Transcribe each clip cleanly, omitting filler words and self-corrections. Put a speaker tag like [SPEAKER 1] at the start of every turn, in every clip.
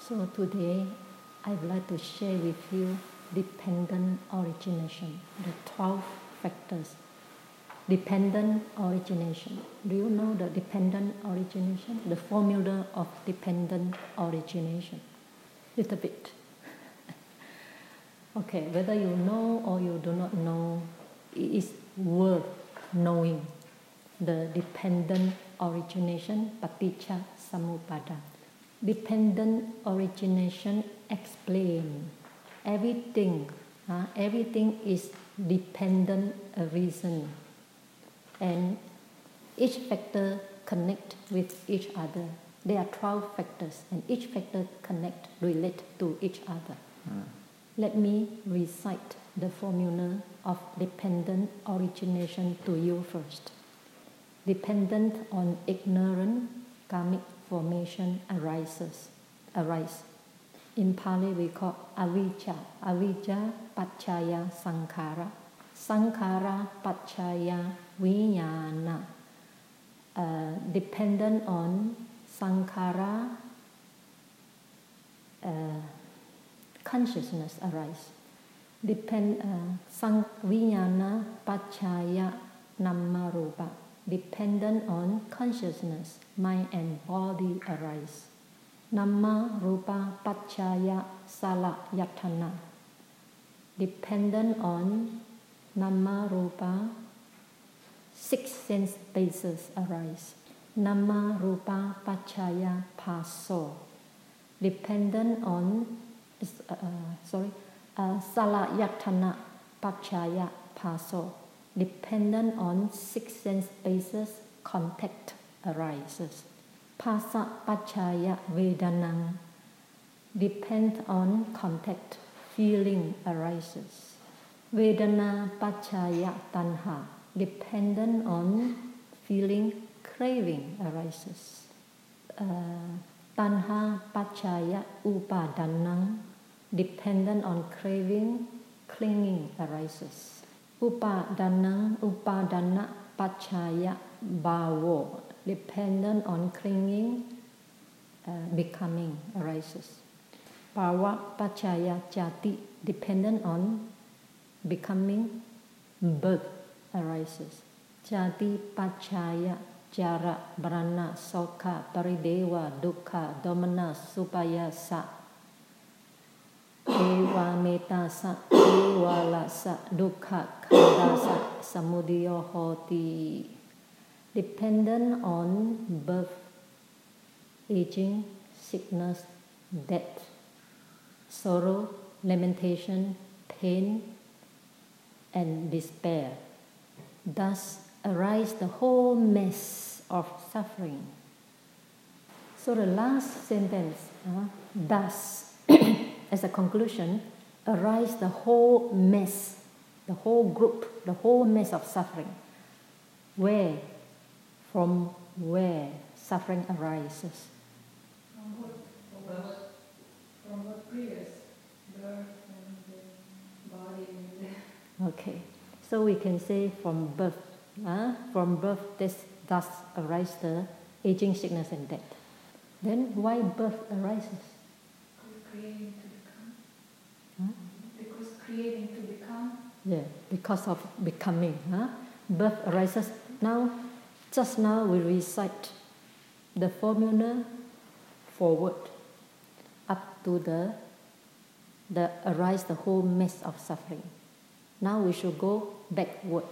[SPEAKER 1] So today I would like to share with you dependent origination, the 12 factors. Dependent origination. Do you know the dependent origination? The formula of dependent origination? Little bit. Okay, whether you know or you do not know, it is worth knowing the dependent origination, paticca samuppada. Dependent origination explain everything. Everything is dependent reason, and each factor connect with each other. There are 12 factors, and each factor connect, relate to each other. Let me recite the formula of dependent origination to you first. Dependent on ignorance, karmic formation arise. In Pali we call avijja. Avijja paccaya sankhara. Sankhara paccaya vijnana. Dependent on sankhara, consciousness arise. Vijnana paccaya namma-rupa. Dependent on consciousness, mind and body arise. Namma-rupa paccaya salayatana. Dependent on Namma-rupa, 6 sense bases arise. Namma-rupa paccaya phaso. Dependent on salayatana paccaya phaso. Dependent on 6 sense bases, contact arises. Phasa paccaya vedanang. Depend on contact, feeling arises. Vedana paccaya tanha. Dependent on feeling, craving arises. Tanha paccaya upadanang. Dependent on craving, clinging arises. Upadana paccaya bhavo. Dependent on clinging, becoming arises. Bhava paccaya jati. Dependent on becoming, birth arises. Jati paccaya jara brana sokha parideva dukkha domana supayasa. Eva metasa, eva lasa, dukkha khandasa, samudayo hoti. Dependent on birth, aging, sickness, death, sorrow, lamentation, pain, and despair. Thus arise the whole mess of suffering. So the last sentence, thus, as a conclusion, arise the whole mess, the whole group, the whole mess of suffering. Where? From where suffering arises?
[SPEAKER 2] From what previous birth and the body and the...
[SPEAKER 1] Okay, so we can say from birth. From birth, thus arise the aging, sickness, and death. Then why birth arises?
[SPEAKER 2] Creating to become. Because creating to become.
[SPEAKER 1] Yeah, because of becoming. Birth arises. Just now we recite the formula forward up to the arise the whole mess of suffering. Now we should go backward.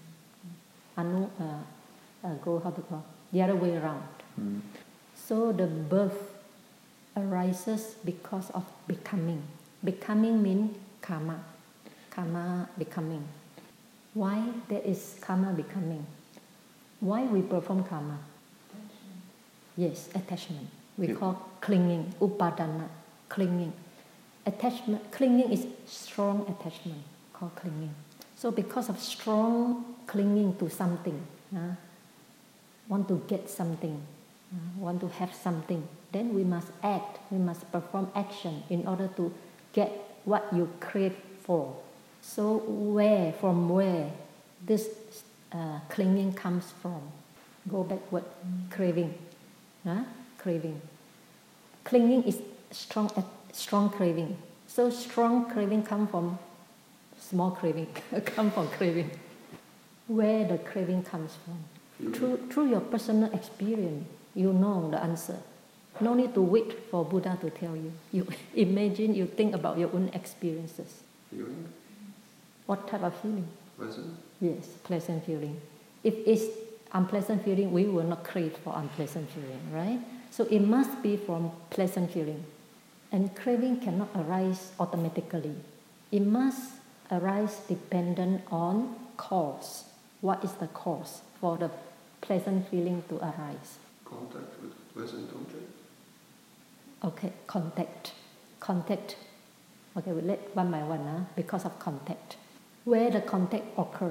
[SPEAKER 1] Go the other way around. So the birth arises because of becoming. Becoming means karma. Karma becoming. Why there is karma becoming? Why we perform karma?
[SPEAKER 2] Attachment.
[SPEAKER 1] Yes, attachment. We call clinging, upadana, clinging. Attachment, clinging is strong attachment, called clinging. So because of strong clinging to something, want to get something, want to have something, then we must act, we must perform action in order to get what you crave for. So from where this clinging comes from? Go backward, craving. Craving. Clinging is strong craving. So strong craving come from small craving, come from craving. Where the craving comes from? Through your personal experience, you know the answer. No need to wait for Buddha to tell you. You imagine, you think about your own experiences.
[SPEAKER 3] Feeling?
[SPEAKER 1] What type of feeling?
[SPEAKER 3] Pleasant?
[SPEAKER 1] Yes, pleasant feeling. If it's unpleasant feeling, we will not crave for unpleasant feeling, right? So it must be from pleasant feeling. And craving cannot arise automatically. It must arise dependent on cause. What is the cause for the pleasant feeling to arise?
[SPEAKER 3] Contact with pleasant object?
[SPEAKER 1] Okay, contact. Okay, we let one by one, because of contact. Where the contact occur?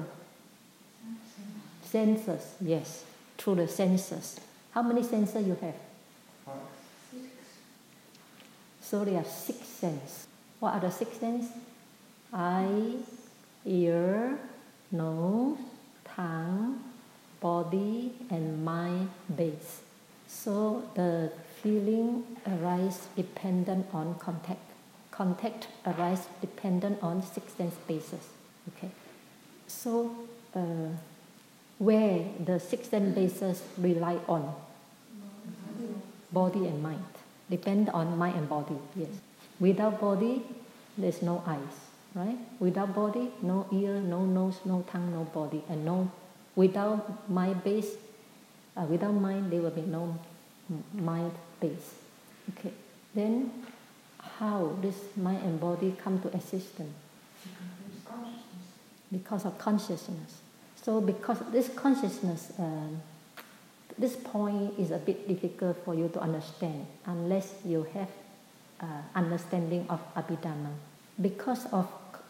[SPEAKER 1] Senses, yes, through the senses. How many senses you have?
[SPEAKER 2] 6.
[SPEAKER 1] So there are 6 senses. What are the 6 senses? Eye, ear, nose, tongue, body, and mind base. So the feeling arises dependent on contact. Contact arises dependent on 6 sense bases. Okay. So where the 6 sense bases rely on? Body and mind. Depend on mind and body, yes. Without body, there's no eyes, right? Without body, no ear, no nose, no tongue, no body, and no. Without mind base, without mind, there will be no mind base. Okay. Then, how this mind and body come to existence? Because of consciousness. So, because this consciousness, this point is a bit difficult for you to understand unless you have understanding of Abhidhamma. Because of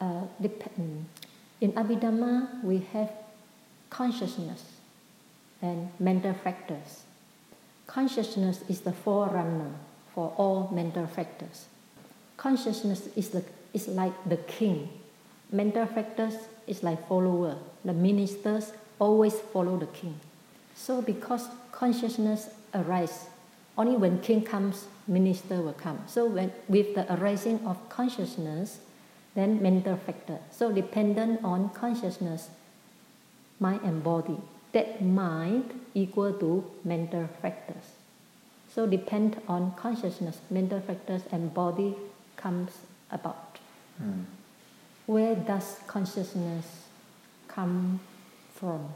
[SPEAKER 1] in Abhidhamma we have consciousness and mental factors. Consciousness is the forerunner for all mental factors. Consciousness is like the king. Mental factors is like follower. The ministers always follow the king. So because consciousness arises, only when king comes, minister will come. So with the arising of consciousness, then mental factor. So dependent on consciousness, mind and body. That mind equal to mental factors. So depend on consciousness, mental factors, and body comes about. Where does consciousness come from?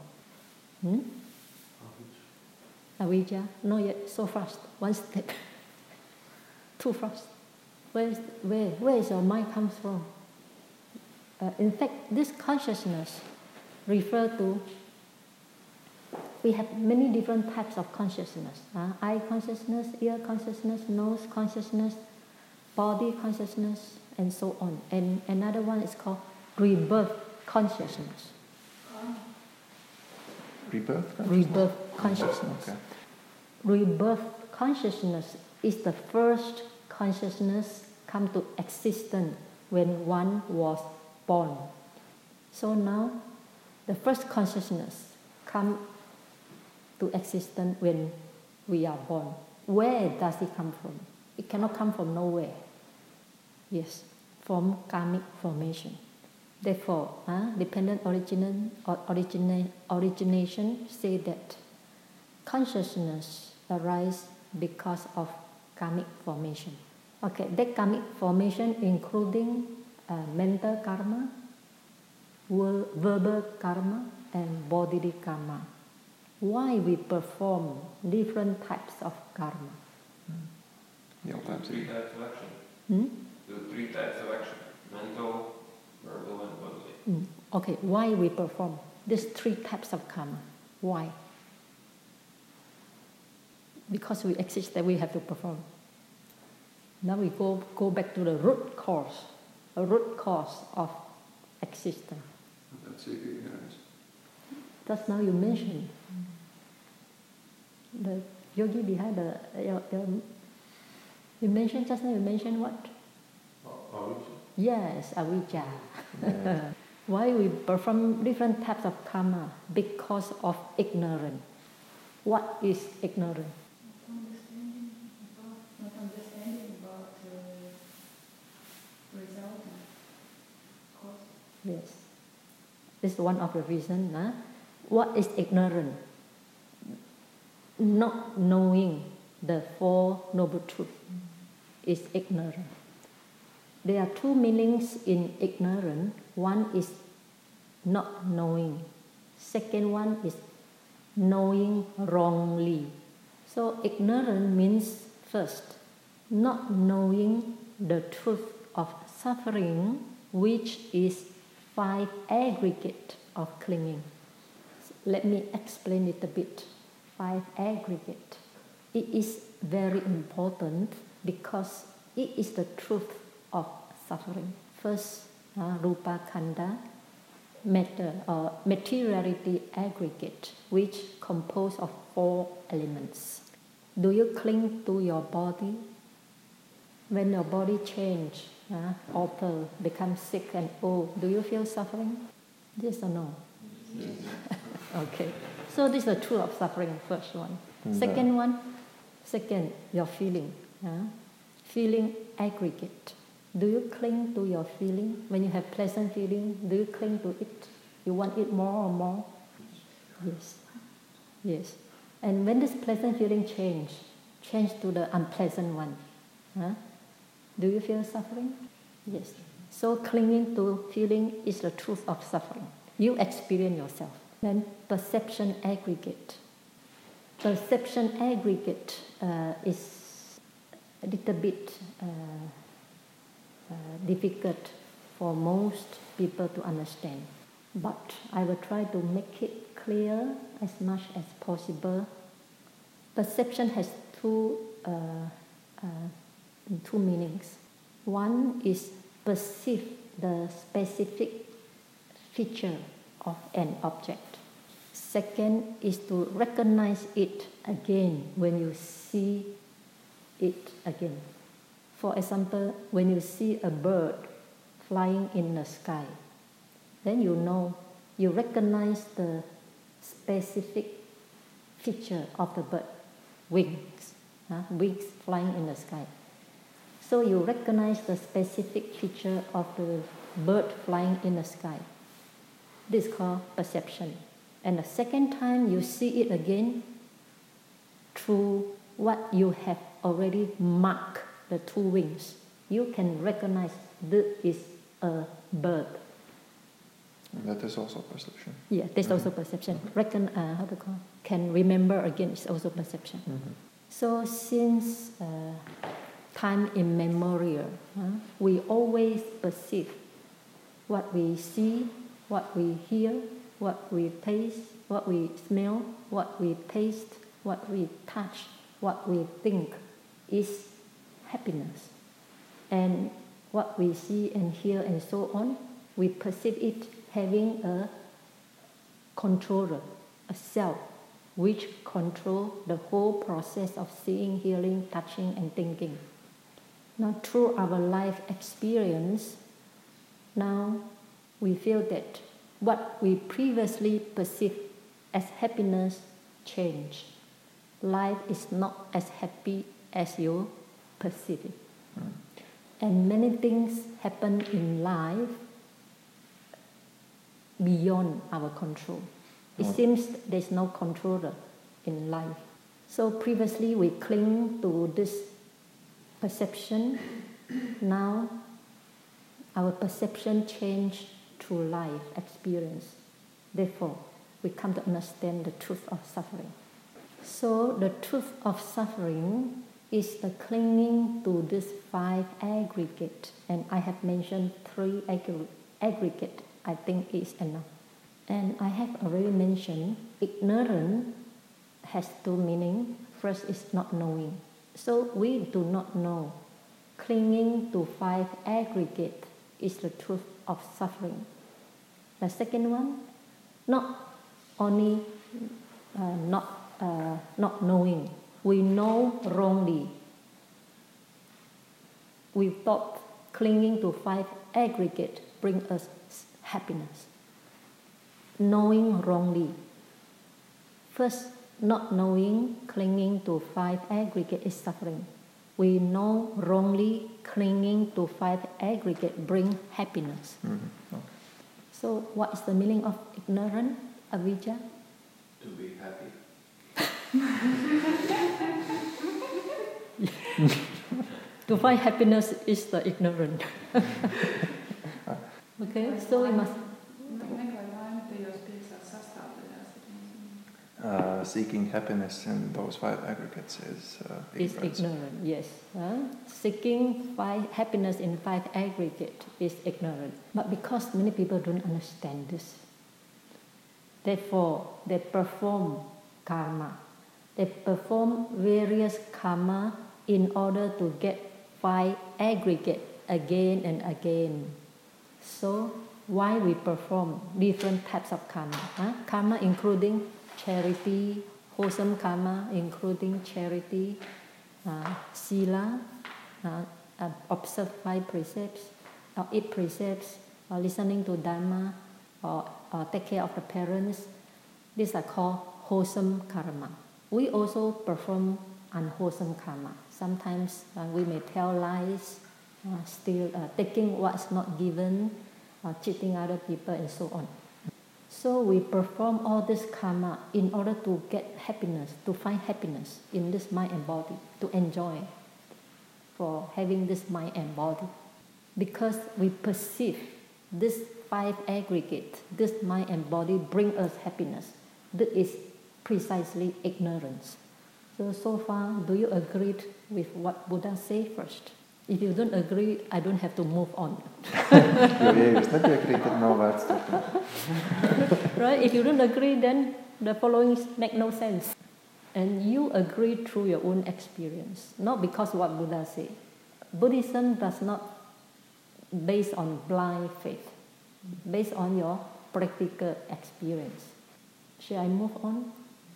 [SPEAKER 1] Avijja? No yet, so fast. One step. Too fast. Where is your mind comes from? In fact, this consciousness refer to, we have many different types of consciousness. Eye consciousness, ear consciousness, nose consciousness, body consciousness, and so on. And another one is called rebirth consciousness.
[SPEAKER 3] Rebirth consciousness?
[SPEAKER 1] Rebirth consciousness.
[SPEAKER 3] Okay.
[SPEAKER 1] Rebirth consciousness is the first consciousness come to existence when one was born. So now, the first consciousness come to existence when we are born. Where does it come from? It cannot come from nowhere. Yes, from karmic formation. Therefore, dependent origination say that consciousness arises because of karmic formation. Okay, that karmic formation including mental karma, verbal karma, and bodily karma. Why we perform different types of karma?
[SPEAKER 3] Yeah, that's
[SPEAKER 4] Three
[SPEAKER 3] it.
[SPEAKER 4] types of action. The 3 types of action: mental, verbal, and bodily.
[SPEAKER 1] Okay, why we perform these 3 types of karma? Why? Because we exist, that we have to perform. Now we go back to the root cause of existence.
[SPEAKER 3] That's ignorance.
[SPEAKER 1] Just now you mentioned the yogi behind you mentioned just now. You mentioned what? Yes, avijja.
[SPEAKER 3] Yeah.
[SPEAKER 1] Why we perform different types of karma? Because of ignorance. What is ignorance?
[SPEAKER 2] Not understanding about
[SPEAKER 1] Yes. This is one of the reasons. What is ignorant? Not knowing the Four Noble Truths is ignorant. There are two meanings in ignorant. One is not knowing. Second one is knowing wrongly. So ignorant means first, not knowing the truth of suffering, which is 5 aggregate of clinging. Let me explain it a bit. 5 aggregate. It is very important because it is the truth of suffering. First, Rupa Khanda, matter or materiality aggregate, which composed of 4 elements. Do you cling to your body? When your body change, alter, become sick and old, do you feel suffering? Yes or no?
[SPEAKER 3] Yes.
[SPEAKER 1] Okay. So this is the truth of suffering, first one. Second, your feeling. Feeling aggregate. Do you cling to your feeling? When you have pleasant feeling, do you cling to it? You want it more or more? Yes. Yes. And when this pleasant feeling change to the unpleasant one, do you feel suffering? Yes. So clinging to feeling is the truth of suffering. You experience yourself. Then perception aggregate. Perception aggregate is a little bit difficult for most people to understand. But I will try to make it clear as much as possible. Perception has two meanings. One is perceive the specific feature of an object. Second is to recognize it again when you see it again. For example, when you see a bird flying in the sky, then you recognize the specific feature of the bird, wings flying in the sky. So you recognize the specific feature of the bird flying in the sky. This is called perception. And the second time you see it again, through what you have already marked the 2 wings, you can recognize this is a bird.
[SPEAKER 3] And that is also perception.
[SPEAKER 1] Yeah, that's also perception. Can remember again is also perception. So since time immemorial, we always perceive what we see, what we hear, what we taste, what we smell, what we taste, what we touch, what we think is happiness. And what we see and hear and so on, we perceive it having a controller, a self, which controls the whole process of seeing, hearing, touching and thinking. Now through our life experience, now we feel that what we previously perceived as happiness changed. Life is not as happy as you perceive it. And many things happen in life beyond our control. It seems there's no controller in life. So previously we cling to this perception. Now our perception changed through life experience. Therefore, we come to understand the truth of suffering. So the truth of suffering is the clinging to this 5 aggregate. And I have mentioned 3 aggregate. I think is enough. And I have already mentioned ignorance has 2 meanings. First is not knowing. So we do not know. Clinging to 5 aggregate is the truth of suffering. The second one, not only not knowing. We know wrongly. We thought clinging to 5 aggregate bring us happiness. Knowing wrongly. First, not knowing, clinging to 5 aggregate is suffering. We know wrongly, clinging to 5 aggregate bring happiness.
[SPEAKER 3] Okay.
[SPEAKER 1] So what is the meaning of ignorant, avijja?
[SPEAKER 4] To be happy.
[SPEAKER 1] To find happiness is the ignorant. Okay, so we must...
[SPEAKER 3] Seeking happiness in those 5 aggregates is
[SPEAKER 1] ignorant, yes. Seeking happiness in 5 aggregates is ignorant. But because many people don't understand this, therefore they perform karma. They perform various karma in order to get 5 aggregates again and again. So why we perform different types of karma? Karma including charity, wholesome karma including charity, sila, observe 5 precepts, or 8 precepts, or listening to Dharma, or take care of the parents. These are called wholesome karma. We also perform unwholesome karma. Sometimes we may tell lies, steal, taking what's not given, cheating other people, and so on. So we perform all this karma in order to get happiness, to find happiness in this mind and body, to enjoy for having this mind and body. Because we perceive this 5 aggregate, this mind and body bring us happiness. That is precisely ignorance. So far, do you agree with what Buddha said first? If you don't agree, I don't have to move on. Right? If you don't agree, then the following make no sense. And you agree through your own experience, not because what Buddha said. Buddhism does not based on blind faith, based on your practical experience. Shall I move on?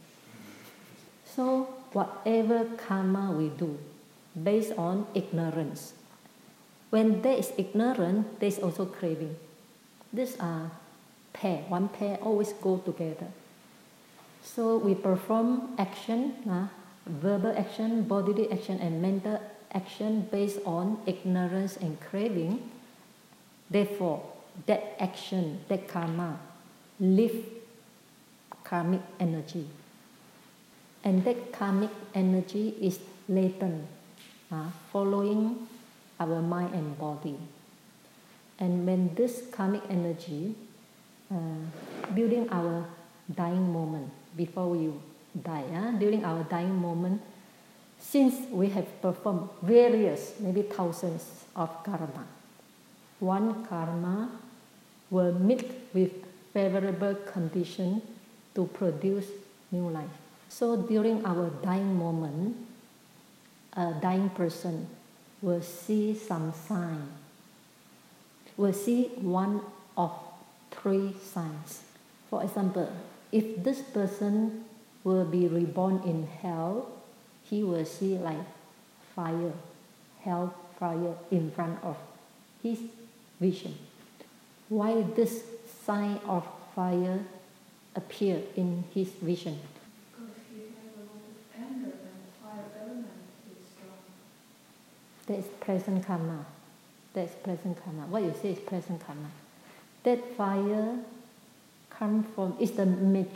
[SPEAKER 1] So, whatever karma we do, based on ignorance. When there is ignorance, there is also craving. These are pair. One pair always go together. So we perform action, verbal action, bodily action, and mental action based on ignorance and craving. Therefore, that action, that karma, leaves karmic energy. And that karmic energy is latent, following our mind and body. And when this karmic energy, during our dying moment, before we die, during our dying moment, since we have performed various, maybe thousands of karma, one karma will meet with favorable condition to produce new life. So during our dying moment, a dying person will see some sign, will see one of 3 signs. For example, if this person will be reborn in hell, he will see like fire, hell fire in front of his vision. Why this sign of fire appear in his vision?
[SPEAKER 2] Because he has a lot of anger and fire element is strong.
[SPEAKER 1] That is present karma. That is present karma. What you say is present karma. That fire comes from, is the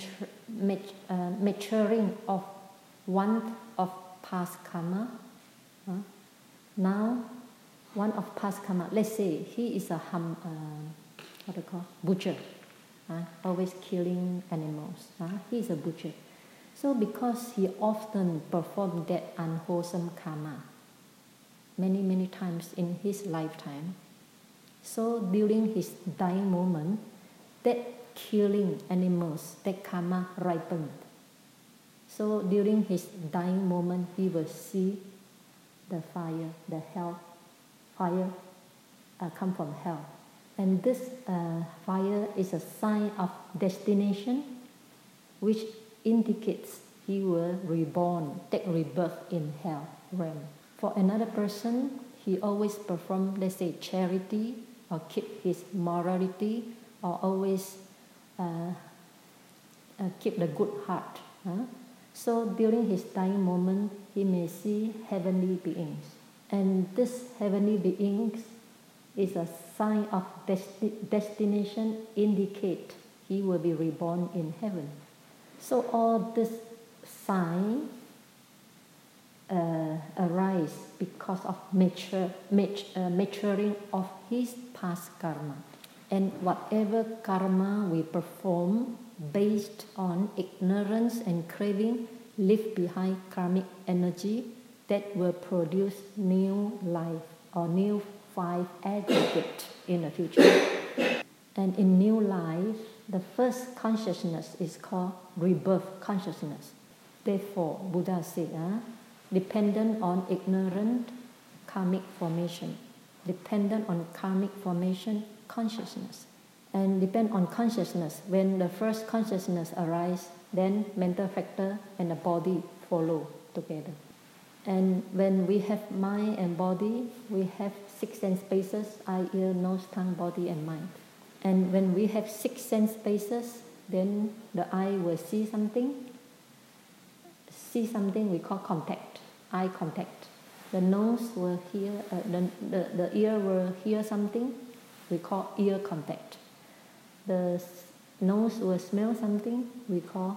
[SPEAKER 1] maturing of one of past karma. Now, one of past karma, let's say he is a butcher, always killing animals. He is a butcher. So because he often performed that unwholesome karma many times in his lifetime, so during his dying moment, that killing animals, that karma ripened. So during his dying moment, he will see the fire, the hell, fire come from hell. And this fire is a sign of destination, which indicates he will take rebirth in hell realm. For another person, he always perform, let's say, charity, or keep his morality, or always keep the good heart. So during his dying moment, he may see heavenly beings. And these heavenly beings is a sign of destination, indicate he will be reborn in heaven. So all this sign arise because of maturing of his past karma. And whatever karma we perform based on ignorance and craving leave behind karmic energy that will produce new life or new 5 aggregate in the future. And in new life, the first consciousness is called rebirth consciousness. Therefore, Buddha said, dependent on ignorant karmic formation, dependent on karmic formation, consciousness. And depend on consciousness. When the first consciousness arises, then mental factor and the body follow together. And when we have mind and body, we have 6 sense spaces, eye, ear, nose, tongue, body, and mind. And when we have 6 sense spaces, then the eye will see something we call contact, eye contact. The nose will hear, the ear will hear something we call ear contact. The nose will smell something we call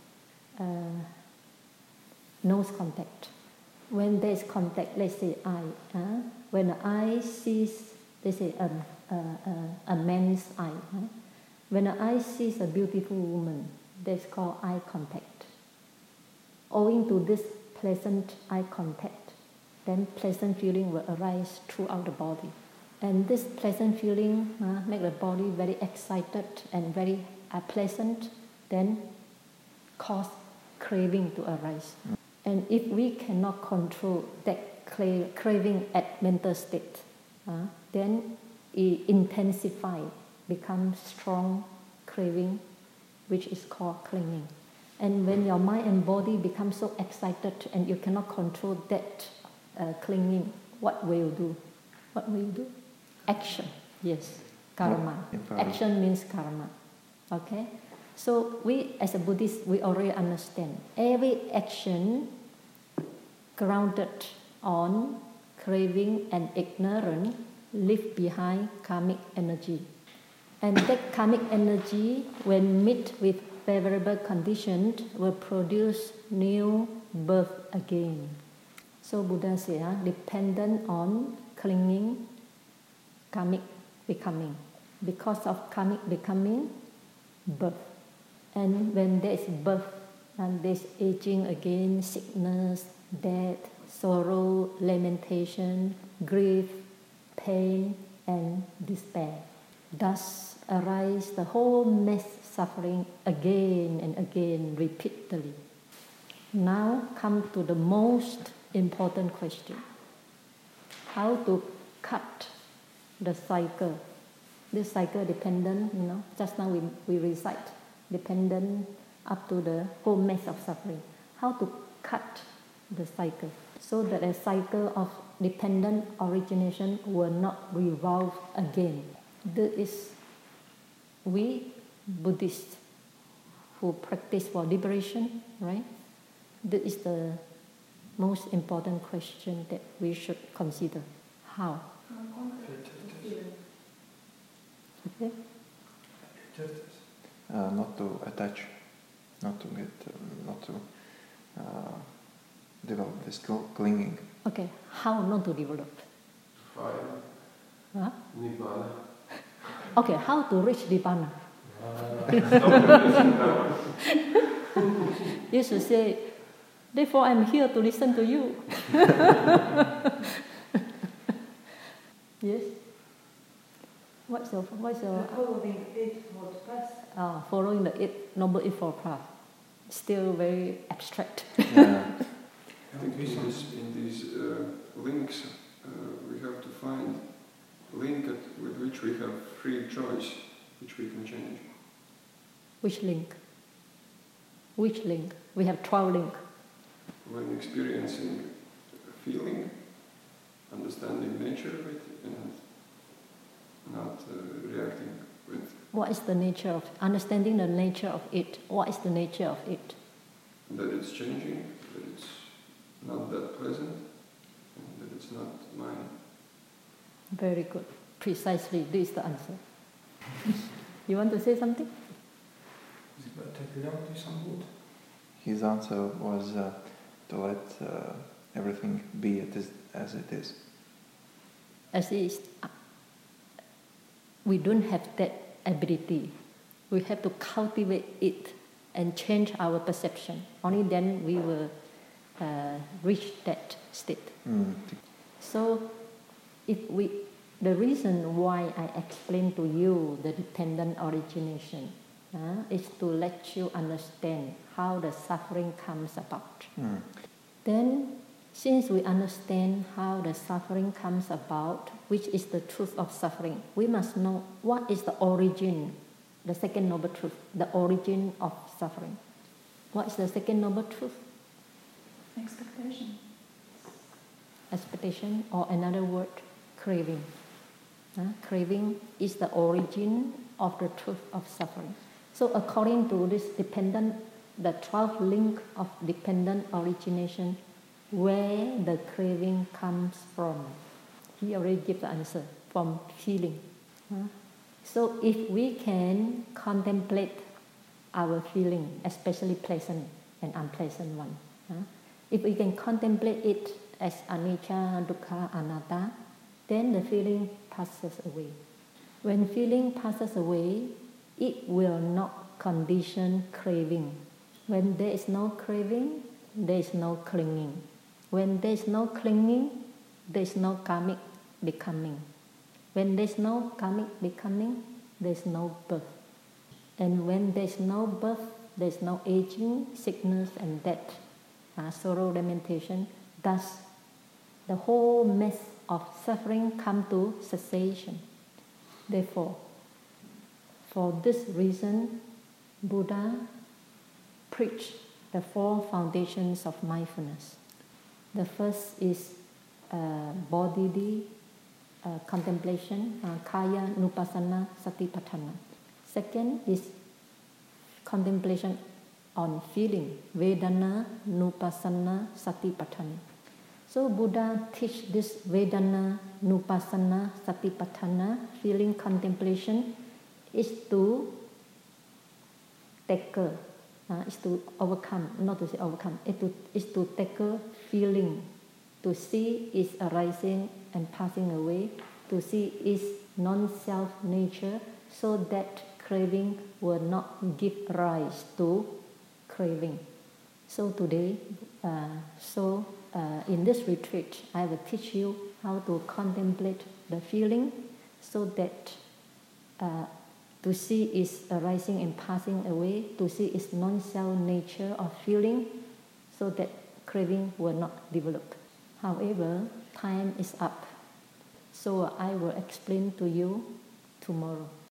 [SPEAKER 1] nose contact. When there is contact, let's say eye. When the eye sees, let's say a man's eye. When the eye sees a beautiful woman, that's called eye contact. Owing to this pleasant eye contact, then pleasant feeling will arise throughout the body. And this pleasant feeling make the body very excited and very pleasant, then cause craving to arise. And if we cannot control that craving at mental state, then it intensifies, becomes strong craving, which is called clinging. And when your mind and body become so excited and you cannot control that clinging, what will you do? What will you do? Action, yes, karma. Action means karma. Okay? So we, as a Buddhist, we already understand every action grounded on craving and ignorance leave behind karmic energy. And that karmic energy, when met with favorable conditions, will produce new birth again. So Buddha said, dependent on clinging, karmic becoming. Because of karmic becoming, birth. And when there is birth, and there is aging again, sickness, death, sorrow, lamentation, grief, pain, and despair. Thus arise the whole mass suffering again and again, repeatedly. Now come to the most important question. How to cut the cycle? This cycle dependent, just now we recite, dependent up to the whole mass of suffering. How to cut the cycle so that a cycle of dependent origination will not revolve again. This is we Buddhists who practice for liberation, right? This is the most important question that we should consider. How? Okay?
[SPEAKER 3] Not to attach, not to develop this clinging.
[SPEAKER 1] Okay, how not to develop?
[SPEAKER 4] Fire. Nibbana.
[SPEAKER 1] Okay, how to reach Nibbana? You should say, therefore I'm here to listen to you. Yes? What's your
[SPEAKER 2] following Eightfold Path.
[SPEAKER 1] Following the Noble Eightfold Path. Still very abstract.
[SPEAKER 3] Yeah.
[SPEAKER 4] I think in these links, we have to find a link with which we have free choice, which we can change.
[SPEAKER 1] Which link? Which link? We have 12 links.
[SPEAKER 4] When experiencing a feeling, understanding nature of it, and not reacting with...
[SPEAKER 1] What is the nature of understanding the nature of it? What is the nature of it?
[SPEAKER 4] That it's changing, that it's not that pleasant, and that it's not mine.
[SPEAKER 1] Very good. Precisely, this is the answer. You want to say something?
[SPEAKER 5] Is it better to take it out, do some good?
[SPEAKER 3] His answer was to let everything be as it is.
[SPEAKER 1] As is, we don't have that ability. We have to cultivate it and change our perception. Only then we will reach that state. So, the reason why I explained to you the dependent origination is to let you understand how the suffering comes about. Then, since we understand how the suffering comes about, which is the truth of suffering, we must know what is the origin, the second noble truth, the origin of suffering. What is the second noble truth?
[SPEAKER 2] Expectation.
[SPEAKER 1] Expectation, or another word, craving. Craving is the origin of the truth of suffering. So according to this the 12 link of dependent origination, where the craving comes from, he already gave the answer, from feeling. So if we can contemplate our feeling, especially pleasant and unpleasant one, if we can contemplate it as anicca, dukkha, anatta, then the feeling passes away. When feeling passes away, it will not condition craving. When there is no craving, there is no clinging. When there is no clinging, there is no karmic becoming. When there is no karmic becoming, there is no birth. And when there is no birth, there is no aging, sickness and death, sorrow, lamentation. Thus, the whole mess of suffering come to cessation. Therefore, for this reason, Buddha preached the 4 foundations of mindfulness. The first is bodily contemplation, kaya nupassana satipatthana. Second is contemplation on feeling, vedana nupassana satipatthana. So Buddha teach this vedana nupassana satipatthana, feeling contemplation, is to tackle, is to overcome, not to say overcome, is to tackle feeling, to see its arising and passing away, to see its non-self nature, so that craving will not give rise to craving. So today, in this retreat, I will teach you how to contemplate the feeling, so that to see its arising and passing away, to see its non-self nature of feeling, so that craving will not develop. However, time is up, so I will explain to you tomorrow.